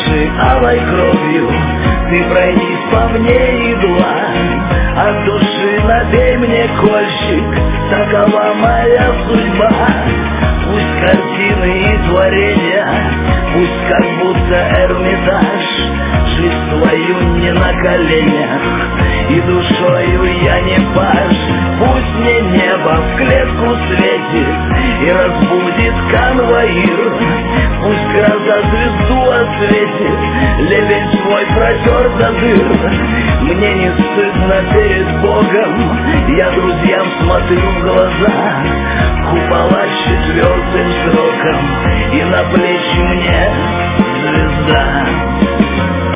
дыши алой кровью, ты пройдись по мне, игла, от души напей мне, кольщик, такова моя судьба. Пусть картины и творения, пусть как будто Эрмитаж, жизнь твою не на коленях, и душою я не паж. Пусть мне небо в клетку светит и разбудит конвоир, пусть гроза звезду осветит, лебедь свой протер до дыр. Мне не стыдно перед Богом, я друзьям смотрю в глаза, купола четвертым сроком, и на плечи мне звезда.